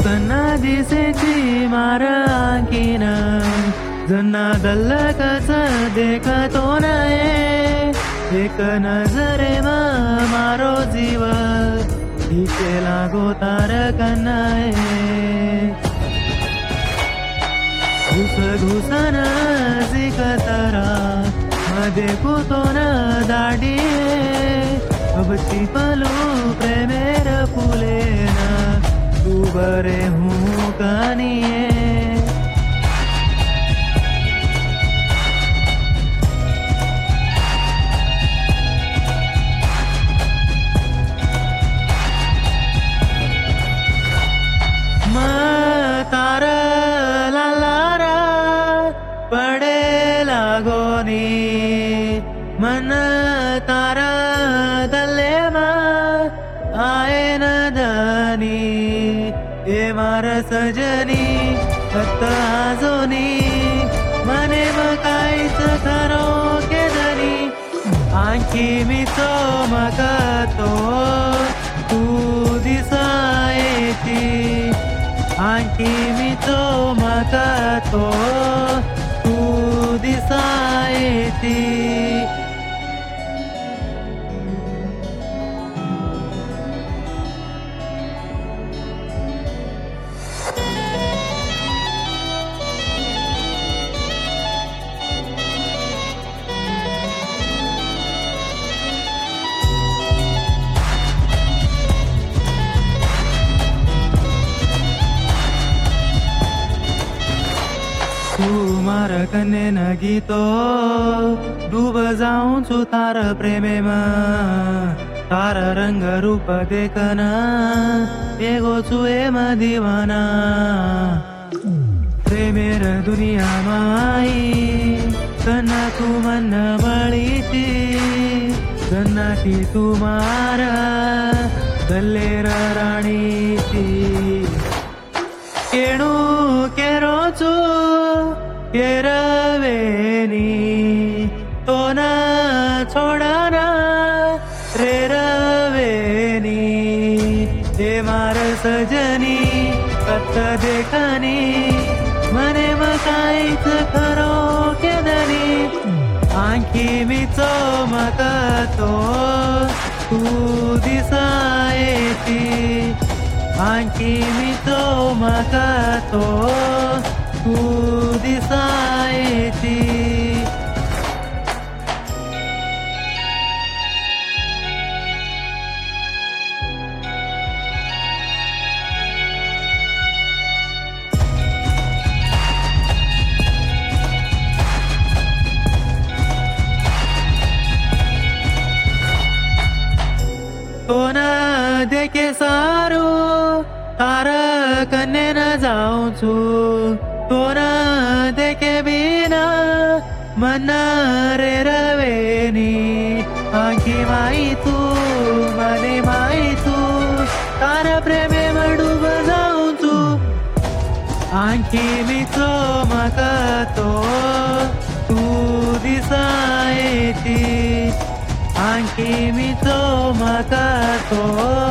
कन्ना दिसेची मार आणखीन जन्ना गल्लकच देखतो नये एक नजरे मारो जीव हिचे लागो तार कन्नाए घुस घुसन जिकतरा मध्ये कुतोन दाडिये अबची पलू प्रेमेर फुलेन तू बरे हूँ कानिये तारा लालारा पडे लागोनी मन तारा दल्ले आए न धनी ए मार सजनी आजोनी मने काहीच खरो के धनी आणखी मी चमकतो तू दिसायची आणखी मी चमकतो तू दिसायची तू मार कन्ने न गीतो डूब जाऊं छु तार प्रेमे तार रंग रूप देखना एगो छु एम दीवाना प्रेमेर दुनिया माई कन्ना तू मन बळीची कन्ना की तू मार दल्लेर राणीची केणू केरो छु केरवेनी तो ना छोड़ना रे रवेनी हे मार सजनी कत देखनी मने काहीच खरो के धनी आणखी मी चमकतो तू दिसायची आणखी मी चमकतो तू दिसायची तो न देखे सारू तार कन्ने न जाऊं छु तो न देखे बिना मन रे रवेनी आणखी माई तू मने माई तू तार प्रेमे डूब जाऊं छु आणखी मी चमकतो तू दिसायची आणखी मी चमकतो